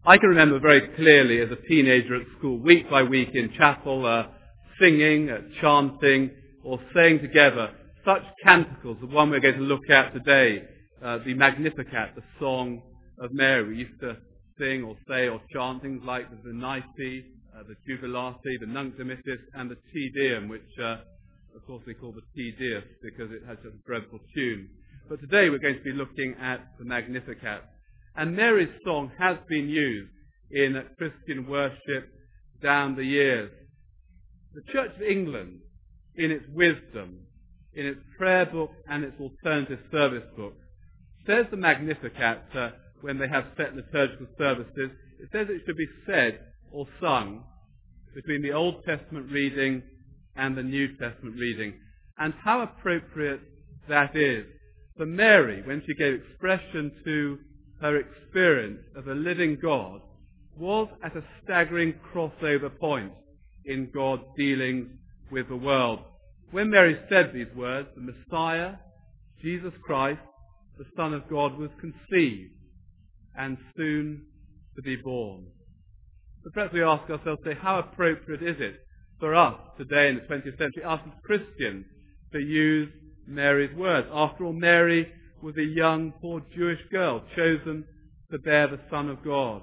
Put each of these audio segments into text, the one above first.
I can remember very clearly as a teenager at school, week by week in chapel, singing, chanting, or saying together such canticles, the one we're going to look at today, the Magnificat, the Song of Mary. We used to sing or say or chant things like the Venite, the Jubilate, the Nunc Dimittis, and the Te Deum, which of course we call the Te Deus because it has such a dreadful tune. But today we're going to be looking at the Magnificat. And Mary's song has been used in Christian worship down the years. The Church of England, in its wisdom, in its prayer book and its alternative service book, says the Magnificat, when they have set liturgical services, it says it should be said or sung between the Old Testament reading and the New Testament reading. And how appropriate that is for Mary when she gave expression to her experience of a living God was at a staggering crossover point in God's dealings with the world. When Mary said these words, the Messiah, Jesus Christ, the Son of God, was conceived and soon to be born. But perhaps we ask ourselves, say, how appropriate is it for us today in the 20th century, us as Christians, to use Mary's words? After all, Mary was a young, poor Jewish girl chosen to bear the Son of God.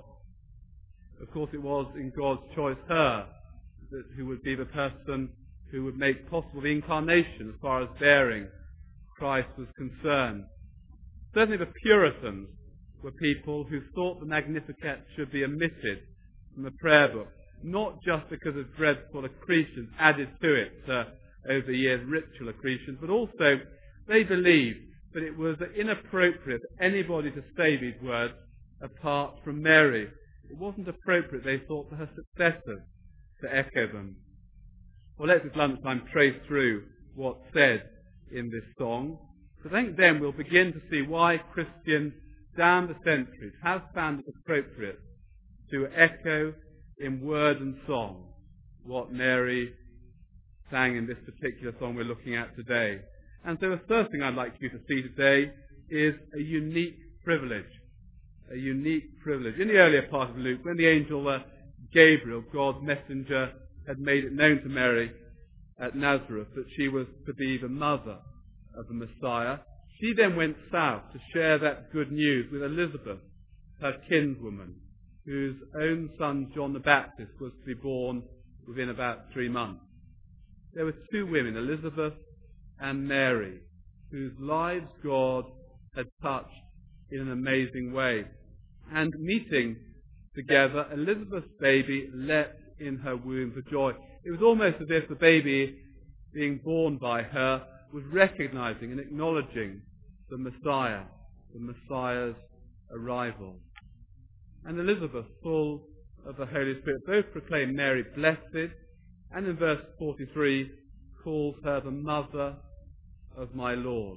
Of course, it was in God's choice her who would be the person who would make possible the incarnation as far as bearing Christ was concerned. Certainly the Puritans were people who thought the Magnificat should be omitted from the prayer book, not just because of dreadful accretions added to it over the years, ritual accretions, but also they believed that it was inappropriate for anybody to say these words apart from Mary. It wasn't appropriate, they thought, for her successors to echo them. Well, let's at lunchtime trace through what's said in this song. So I think then we'll begin to see why Christians down the centuries have found it appropriate to echo in word and song what Mary sang in this particular song we're looking at today. And so the first thing I'd like you to see today is a unique privilege. A unique privilege. In the earlier part of Luke, when the angel Gabriel, God's messenger, had made it known to Mary at Nazareth that she was to be the mother of the Messiah, she then went south to share that good news with Elizabeth, her kinswoman, whose own son John the Baptist was to be born within about 3 months. There were two women, Elizabeth and Mary, whose lives God had touched in an amazing way. And meeting together, Elizabeth's baby leapt in her womb for joy. It was almost as if the baby being born by her was recognizing and acknowledging the Messiah, the Messiah's arrival. And Elizabeth, full of the Holy Spirit, both proclaimed Mary blessed, and in verse 43 calls her the mother of my Lord.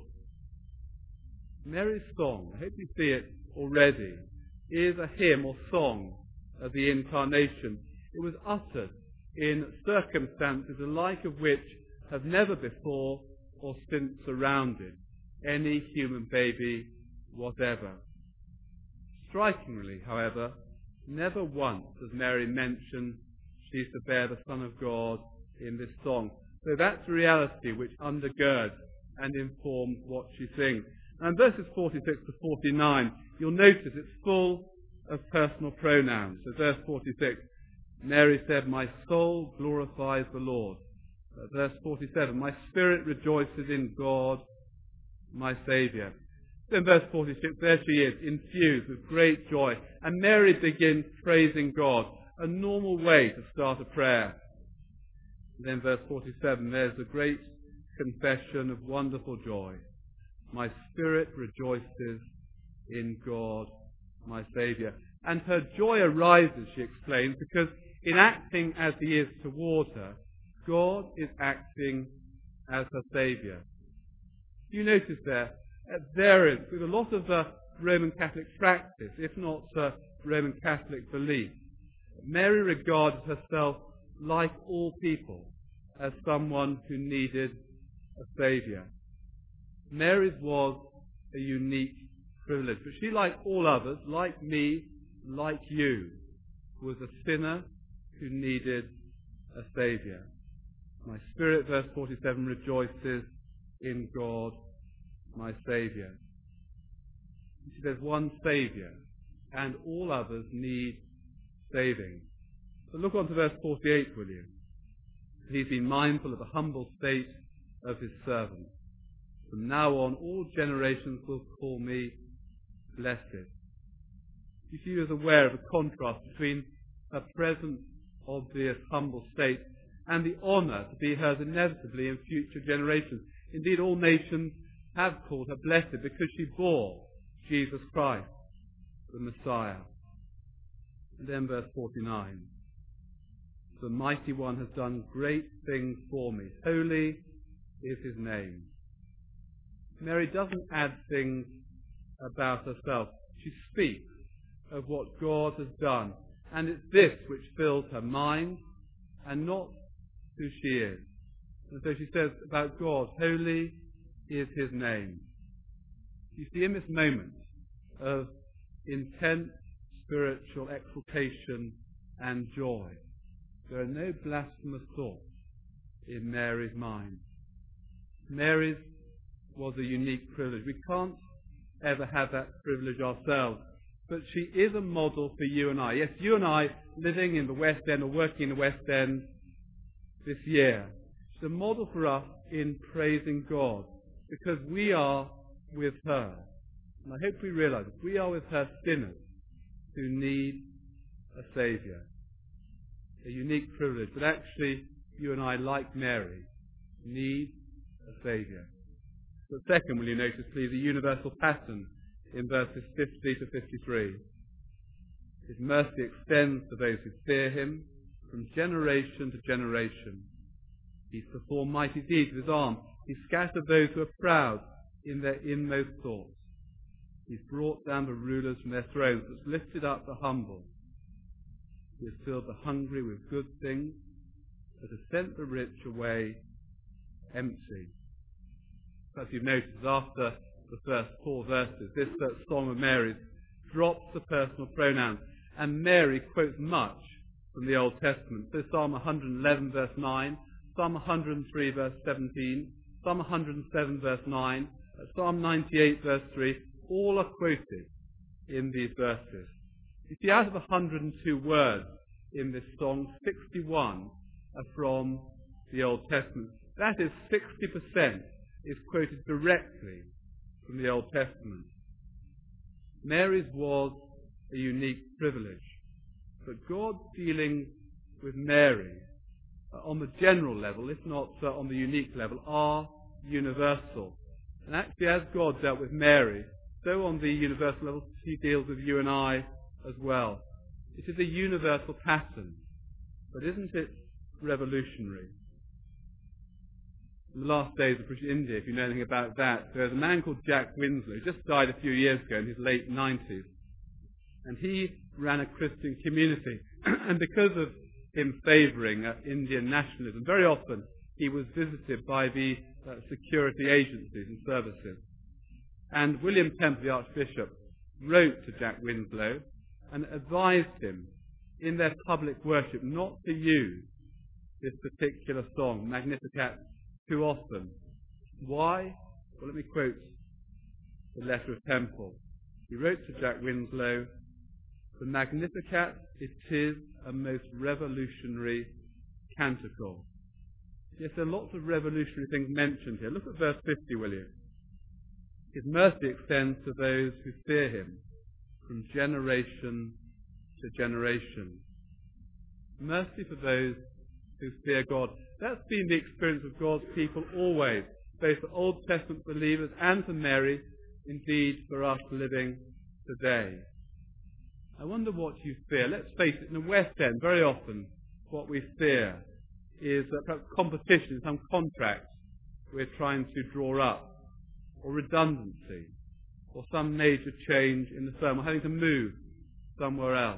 Mary's song, I hope you see it already, is a hymn or song of the Incarnation. It was uttered in circumstances the like of which have never before or since surrounded any human baby whatever. Strikingly, however, never once does Mary mention she's to bear the Son of God in this song. So that's the reality which undergirds and informs what she sings. And verses 46 to 49, you'll notice it's full of personal pronouns. So verse 46, Mary said, my soul glorifies the Lord. Verse 47, my spirit rejoices in God, my Saviour. Then verse 46, there she is, infused with great joy. And Mary begins praising God, a normal way to start a prayer. And then verse 47, there's a great confession of wonderful joy. My spirit rejoices in God, my Saviour. And her joy arises, she explains, because in acting as he is toward her, God is acting as her Saviour. You notice there, at variance with a lot of Roman Catholic practice, if not Roman Catholic belief, Mary regarded herself, like all people, as someone who needed a Saviour. Mary's was a unique privilege, but she, like all others, like me, like you, was a sinner who needed a Saviour. My spirit, verse 47, rejoices in God, my Saviour. There's one Saviour, and all others need saving. So look on to verse 48, will you? He's been mindful of the humble state of his servant. From now on, all generations will call me blessed. You see, he was aware of the contrast between her present obvious humble state and the honour to be hers inevitably in future generations. Indeed, all nations have called her blessed because she bore Jesus Christ, the Messiah. And then verse 49. The Mighty One has done great things for me. Holy is his name. Mary doesn't add things about herself. She speaks of what God has done. And it's this which fills her mind and not who she is. And so she says about God, holy is his name. You see, in this moment of intense spiritual exaltation and joy, there are no blasphemous thoughts in Mary's mind. Mary's was a unique privilege. We can't ever have that privilege ourselves. But she is a model for you and I. Yes, you and I living in the West End or working in the West End this year. She's a model for us in praising God because we are with her. And I hope we realize that we are with her sinners who need a Saviour. A unique privilege. But actually, you and I, like Mary, need a Saviour. But second, will you notice, please, a universal pattern in verses 50 to 53. His mercy extends to those who fear him from generation to generation. He's performed mighty deeds with his arm. He's scattered those who are proud in their inmost thoughts. He's brought down the rulers from their thrones, has lifted up the humble. He has filled the hungry with good things, but has sent the rich away empty. As you've noticed, after the first 4 verses, this Song of Mary's drops the personal pronouns, and Mary quotes much from the Old Testament. So Psalm 111 verse 9, Psalm 103 verse 17, Psalm 107 verse 9, Psalm 98 verse 3, all are quoted in these verses. You see, out of 102 words in this song, 61 are from the Old Testament. That is 60% is quoted directly from the Old Testament. Mary's was a unique privilege, but God's dealings with Mary on the general level, if not on the unique level, are universal. And actually, as God dealt with Mary, so on the universal level, he deals with you and I as well. It is a universal pattern, but isn't it revolutionary? In the last days of British India, if you know anything about that, there's a man called Jack Winslow, who just died a few years ago in his late 90s. And he ran a Christian community. And because of him favouring Indian nationalism, very often he was visited by the security agencies and services. And William Temple, the Archbishop, wrote to Jack Winslow and advised him in their public worship not to use this particular song, Magnificat, too often. Why? Well, let me quote the letter of Temple. He wrote to Jack Winslow, "The Magnificat, it is a most revolutionary canticle." Yes, there are lots of revolutionary things mentioned here. Look at verse 50, will you? His mercy extends to those who fear him from generation to generation. Mercy for those who fear God. That's been the experience of God's people always, both for Old Testament believers and for Mary, indeed for us living today. I wonder what you fear. Let's face it, in the West End, very often what we fear is perhaps competition, some contract we're trying to draw up, or redundancy, or some major change in the firm, or having to move somewhere else.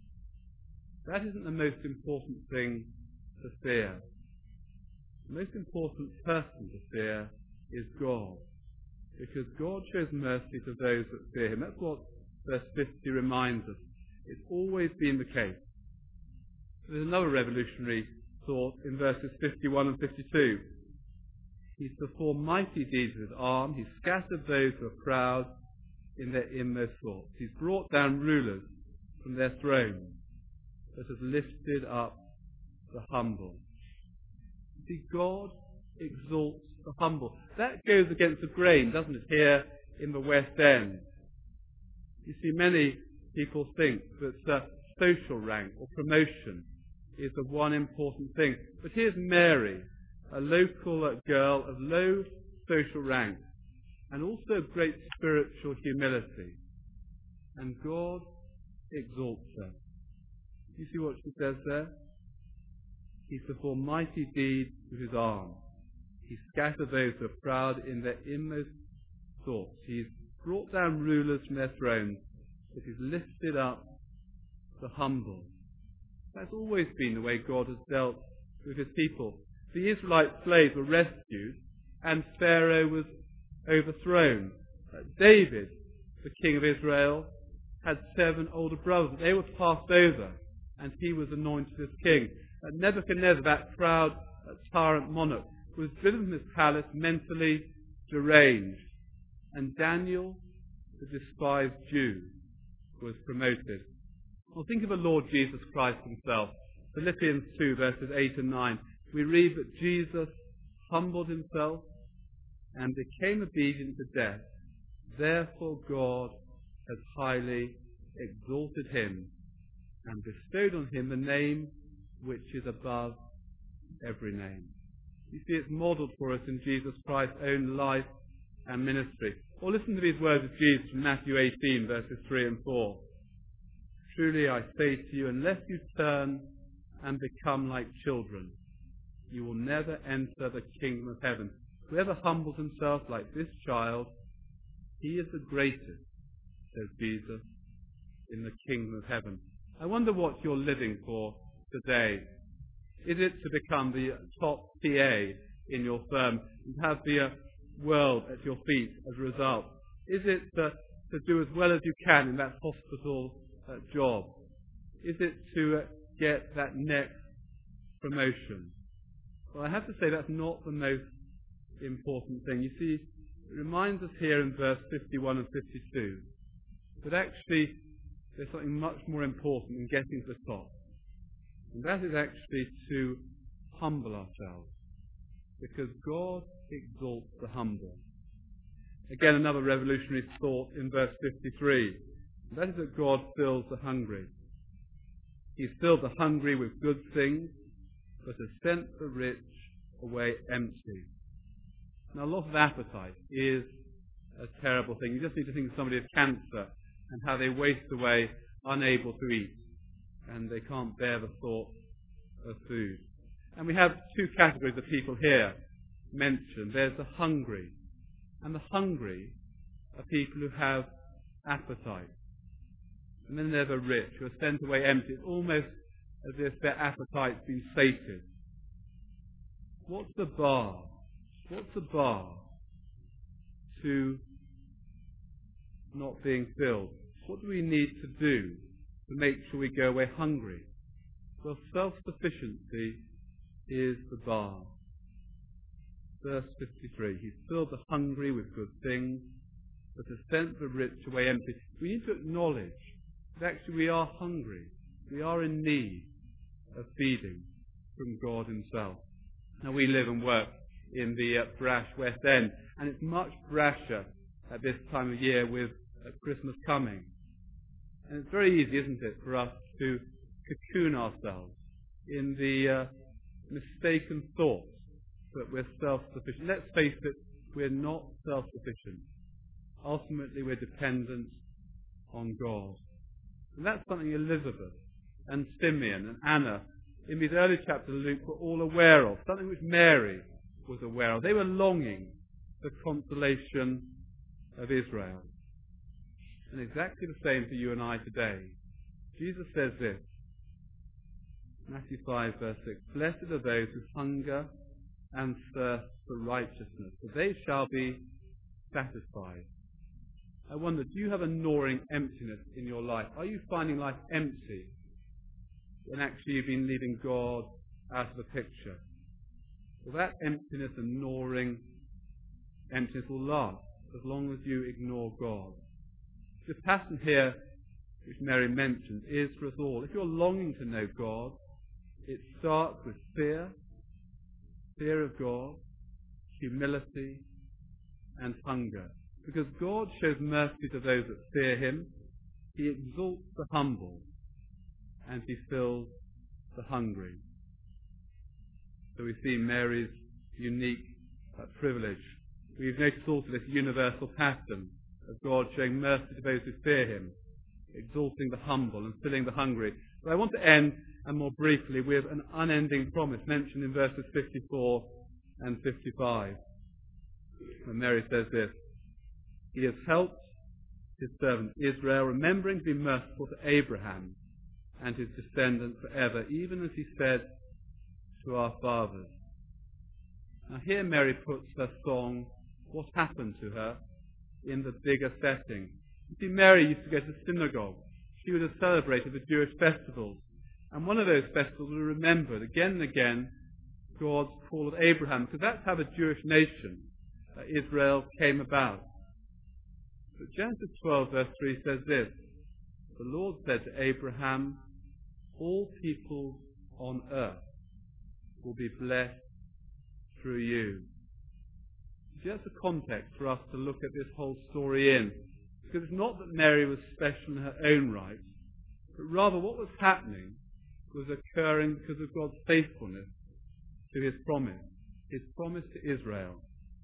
That isn't the most important thing to fear. The most important person to fear is God, because God shows mercy to those that fear him. That's what verse 50 reminds us. It's always been the case. There's another revolutionary thought in verses 51 and 52. He's performed mighty deeds with his arm. He's scattered those who are proud in their inmost thoughts. He's brought down rulers from their thrones, but has lifted up the humble. See, God exalts the humble. That goes against the grain, doesn't it, here in the West End? You see, many people think that social rank or promotion is the one important thing. But here's Mary, a local girl of low social rank and also great spiritual humility. And God exalts her. You see what she says there? He performed mighty deeds with his arm. He scattered those who are proud in their inmost thoughts. He's brought down rulers from their thrones, but he's lifted up the humble. That's always been the way God has dealt with his people. The Israelite slaves were rescued and Pharaoh was overthrown. David, the king of Israel, had 7 older brothers. They were passed over and he was anointed as king. Nebuchadnezzar, that proud tyrant monarch, was driven from his palace mentally deranged. And Daniel, the despised Jew, was promoted. Well, think of the Lord Jesus Christ himself. Philippians 2, verses 8 and 9. We read that Jesus humbled himself and became obedient to death. Therefore God has highly exalted him and bestowed on him the name which is above every name. You see, it's modelled for us in Jesus Christ's own life and ministry. Or listen to these words of Jesus from Matthew 18, verses 3 and 4. Truly I say to you, unless you turn and become like children, you will never enter the kingdom of heaven. Whoever humbles himself like this child, he is the greatest, says Jesus, in the kingdom of heaven. I wonder what you're living for today. Is it to become the top PA in your firm and have the world at your feet as a result? Is it to do as well as you can in that hospital job? Is it to get that next promotion? Well, I have to say that's not the most important thing. You see, it reminds us here in verse 51 and 52 that actually there's something much more important than getting to the top. And that is actually to humble ourselves, because God exalts the humble. Again, another revolutionary thought in verse 53. And that is that God fills the hungry. He's filled the hungry with good things, but has sent the rich away empty. Now, loss of appetite is a terrible thing. You just need to think of somebody with cancer and how they waste away unable to eat, and they can't bear the thought of food. And we have 2 categories of people here mentioned. There's the hungry, and the hungry are people who have appetite. And then there's the rich, who are sent away empty. It's almost as if their appetite's been sated. What's the bar? What's the bar to not being filled? What do we need to do to make sure we go away hungry? Well, self-sufficiency is the bar. Verse 53, he's filled the hungry with good things, but has sent the rich away empty. We need to acknowledge that actually we are hungry. We are in need of feeding from God himself. Now, we live and work in the brash West End, and it's much brasher at this time of year with Christmas coming. And it's very easy, isn't it, for us to cocoon ourselves in the mistaken thought that we're self-sufficient. Let's face it, we're not self-sufficient. Ultimately, we're dependent on God. And that's something Elizabeth and Simeon and Anna in these early chapters of Luke were all aware of, something which Mary was aware of. They were longing for consolation of Israel. And exactly the same for you and I today. Jesus says this, Matthew 5, verse 6, Blessed are those who hunger and thirst for righteousness, for they shall be satisfied. I wonder, do you have a gnawing emptiness in your life? Are you finding life empty when actually you've been leaving God out of the picture? Well, that emptiness and gnawing emptiness will last as long as you ignore God. The pattern here, which Mary mentioned, is for us all. If you're longing to know God, it starts with fear of God, humility, and hunger. Because God shows mercy to those that fear him, he exalts the humble, and he fills the hungry. So we see Mary's unique privilege. We've noticed also this universal pattern of God showing mercy to those who fear him, exalting the humble and filling the hungry. But I want to end, and more briefly, with an unending promise mentioned in verses 54 and 55. And Mary says this: he has helped his servant Israel, remembering to be merciful to Abraham and his descendants forever, even as he said to our fathers. Now here Mary puts her song, what happened to her, in the bigger setting. You see, Mary used to go to synagogue. She would have celebrated the Jewish festivals. And one of those festivals we remembered again and again God's call of Abraham, because that's how the Jewish nation, Israel, came about. But Genesis 12 verse 3 says this: the Lord said to Abraham, all people on earth will be blessed through you. That's the context for us to look at this whole story in. Because it's not that Mary was special in her own right, but rather what was happening was occurring because of God's faithfulness to his promise to Israel.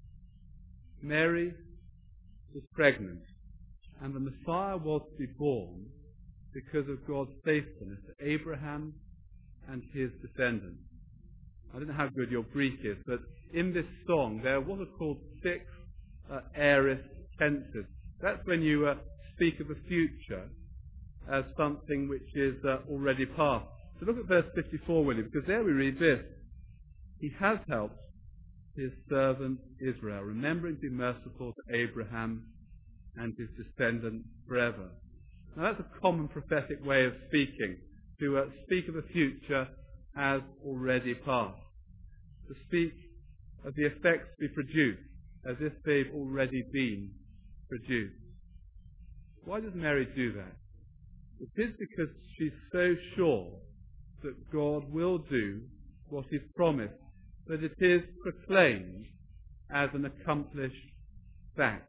Mary was pregnant, and the Messiah was to be born because of God's faithfulness to Abraham and his descendants. I don't know how good your Greek is, but in this song there are what are called 6 aorist tenses. That's when you speak of the future as something which is already past. So look at verse 54, will you? Because there we read this: he has helped his servant Israel, remembering to be merciful to Abraham and his descendants forever. Now that's a common prophetic way of speaking, to speak of the future as already past, to speak of the effects to be produced as if they've already been produced. Why does Mary do that? It is because she's so sure that God will do what he's promised, that it is proclaimed as an accomplished fact.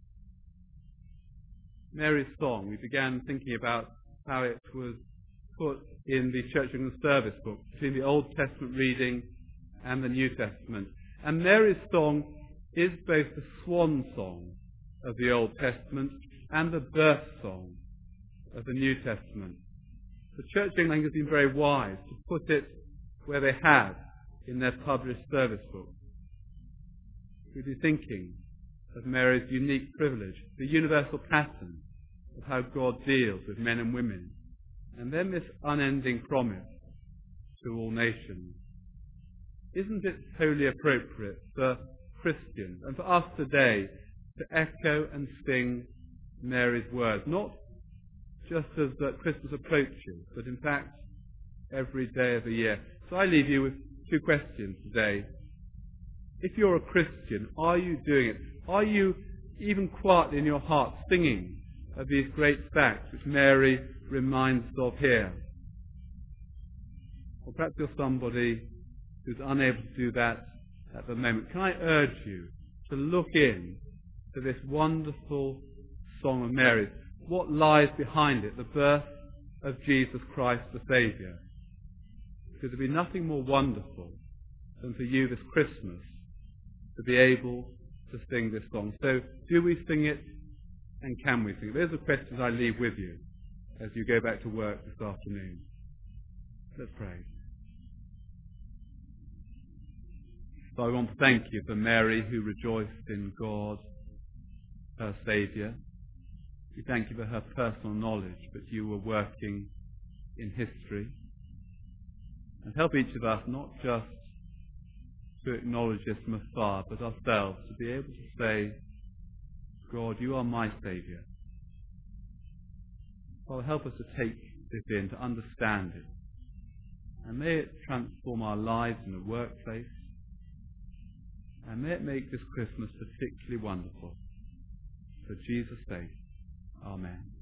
Mary's song, we began thinking about how it was put in the Church of England service book between the Old Testament reading and the New Testament. And Mary's song is both the swan song of the Old Testament and the birth song of the New Testament. The Church of England has been very wise to put it where they have in their published service book. We'll be thinking of Mary's unique privilege, the universal pattern of how God deals with men and women, and then this unending promise to all nations. Isn't it wholly appropriate for Christians and for us today to echo and sing Mary's words, not just as Christmas approaches, but in fact every day of the year? So I leave you with 2 questions today. If you're a Christian, are you doing it? Are you, even quietly in your heart, singing of these great facts which Mary reminds us of here? Or perhaps you're somebody who's unable to do that at the moment. Can I urge you to look in to this wonderful song of Mary's? What lies behind it? The birth of Jesus Christ the Saviour. Because there'd be nothing more wonderful than for you this Christmas to be able to sing this song. So do we sing it, and can we sing it? Those are questions I leave with you as you go back to work this afternoon. Let's pray. So I want to thank you for Mary, who rejoiced in God, her Saviour. We thank you for her personal knowledge that you were working in history. And help each of us not just to acknowledge this from afar, but ourselves to be able to say God, you are my Saviour. Father, help us to take this in, to understand it. And may it transform our lives in the workplace. And may it make this Christmas particularly wonderful. For Jesus' sake, amen.